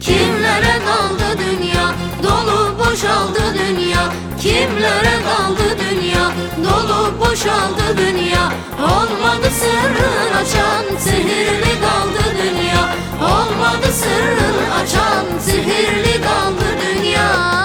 Kimlere kaldı dünya? Dolu boşaldı dünya. Kimlere kaldı dünya? Dolu boşaldı dünya. Olmadı sırrın açan, sihirli kaldı dünya. Olmadı sırrın açan, sihirli kaldı dünya.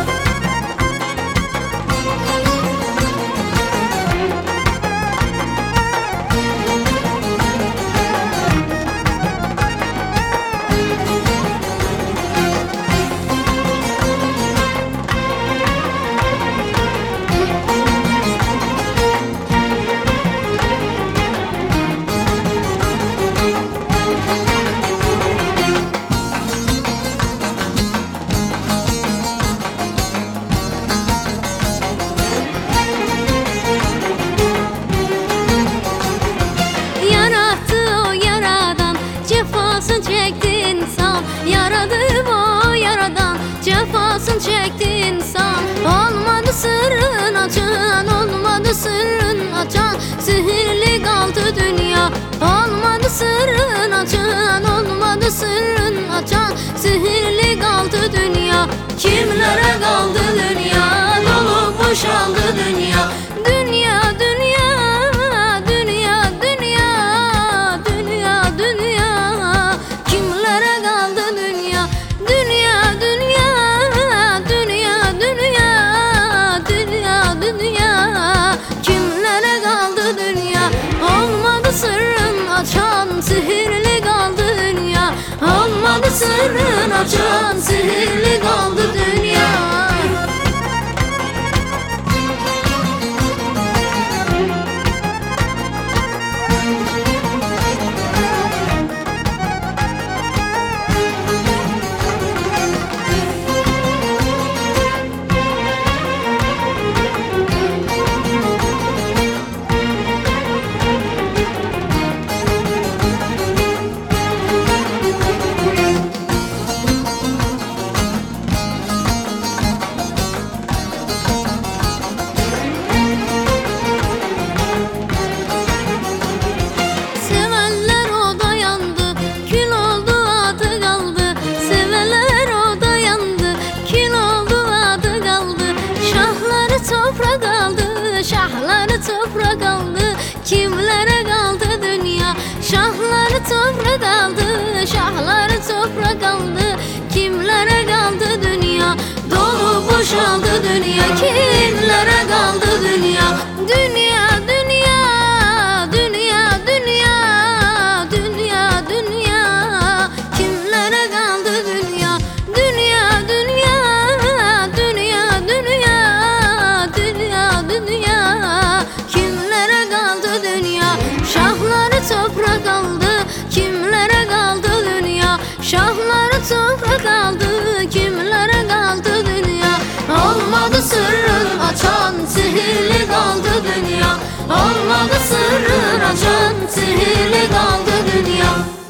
Cefasını çekti insan, yaradı o yaradan. Cefasını çekti insan. Olmadı sırrın açan, olmadı sırrın açan, sihirli kaldı dünya. Olmadı sırrın açan, olmadı sırrın açan, sihirli kaldı dünya. Kimlere kaldı dünya? Dolu boşaldı dünya. Dünya, dünya, dünya, dünya, dünya, dünya. Kimlere kaldı dünya? Dünya, dünya, dünya, dünya, dünya, dünya. Kimlere kaldı dünya? Olmadı sırrın açan, sihirli kaldı dünya. Olmadı sırrın açan, sihirli kaldı dünya. Toprak kaldı, şahları toprak kaldı. Kimlere kaldı dünya? Şahları toprak kaldı, şahları toprak kaldı. Kimlere kaldı dünya? Dolu boşaldı dünya. Kimlere kaldı dünya? Dünya, dünya, dünya, dünya, dünya, dünya. Kimlere kaldı dünya? Dünya, dünya, dünya, dünya, dünya, dünya. Kimlere kaldı dünya? Şahları toprak kaldı. Kimlere kaldı dünya? Şahları toprak kaldı. Kimlere kaldı dünya? Olmadı sırrın açan, sihirli kaldı dünya. Olmadı sırrın açan, sihirli kaldı dünya.